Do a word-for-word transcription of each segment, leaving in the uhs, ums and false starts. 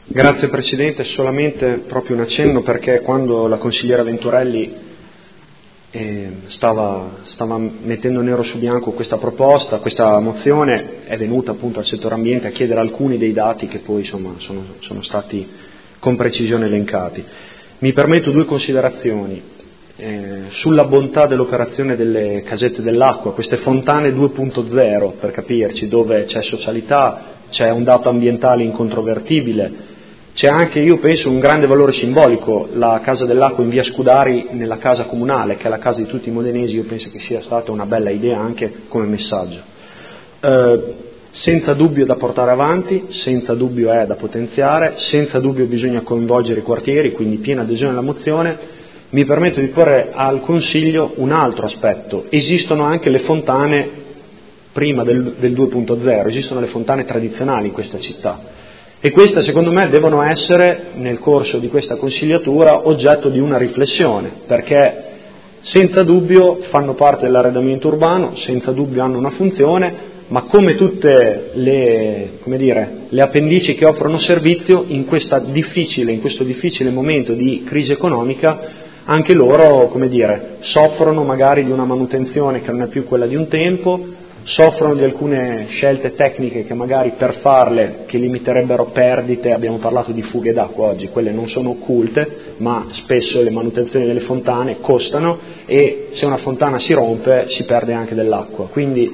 Grazie Presidente, solamente proprio un accenno, perché quando la consigliera Venturelli eh, stava, stava mettendo nero su bianco questa proposta, questa mozione, è venuta appunto al settore ambiente a chiedere alcuni dei dati che poi insomma sono, sono stati con precisione elencati. Mi permetto due considerazioni eh, sulla bontà dell'operazione delle casette dell'acqua, queste fontane due punto zero per capirci, dove c'è socialità, c'è un dato ambientale incontrovertibile. C'è anche, io penso, un grande valore simbolico. La Casa dell'Acqua in via Scudari nella casa comunale, che è la casa di tutti i modenesi, io penso che sia stata una bella idea anche come messaggio. Eh, senza dubbio da portare avanti, senza dubbio è da potenziare, senza dubbio bisogna coinvolgere i quartieri, quindi piena adesione alla mozione. Mi permetto di porre al Consiglio un altro aspetto. Esistono anche le fontane prima del, del due punto zero, esistono le fontane tradizionali in questa città. E queste secondo me devono essere nel corso di questa consigliatura oggetto di una riflessione, perché senza dubbio fanno parte dell'arredamento urbano, senza dubbio hanno una funzione, ma come tutte le, come dire, le appendici che offrono servizio in, questa difficile, in questo difficile momento di crisi economica, anche loro, come dire, soffrono magari di una manutenzione che non è più quella di un tempo, soffrono di alcune scelte tecniche che magari per farle, che limiterebbero perdite, abbiamo parlato di fughe d'acqua oggi, quelle non sono occulte, ma spesso le manutenzioni delle fontane costano e se una fontana si rompe si perde anche dell'acqua. Quindi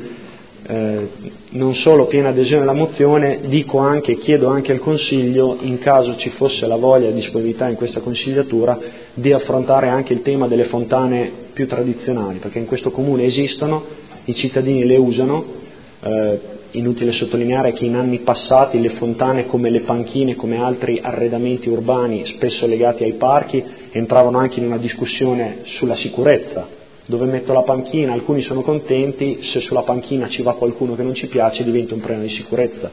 eh, non solo piena adesione alla mozione, dico anche, chiedo anche al Consiglio, in caso ci fosse la voglia e la disponibilità in questa consigliatura, di affrontare anche il tema delle fontane più tradizionali, perché in questo comune esistono, i cittadini le usano, eh, inutile sottolineare che in anni passati le fontane come le panchine, come altri arredamenti urbani spesso legati ai parchi, entravano anche in una discussione sulla sicurezza. Dove metto la panchina? Alcuni sono contenti, se sulla panchina ci va qualcuno che non ci piace diventa un problema di sicurezza.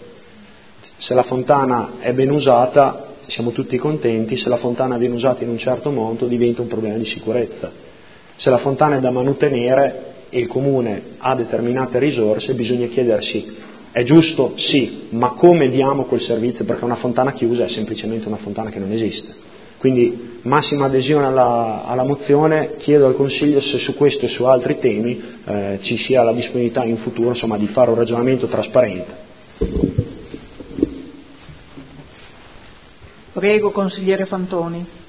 Se la fontana è ben usata siamo tutti contenti, se la fontana viene usata in un certo modo diventa un problema di sicurezza. Se la fontana è da manutenere e il Comune ha determinate risorse, bisogna chiedersi: è giusto? Sì, ma come diamo quel servizio? Perché una fontana chiusa è semplicemente una fontana che non esiste. Quindi massima adesione alla, alla mozione, chiedo al Consiglio se su questo e su altri temi eh, ci sia la disponibilità in futuro, insomma, di fare un ragionamento trasparente. Prego, consigliere Fantoni.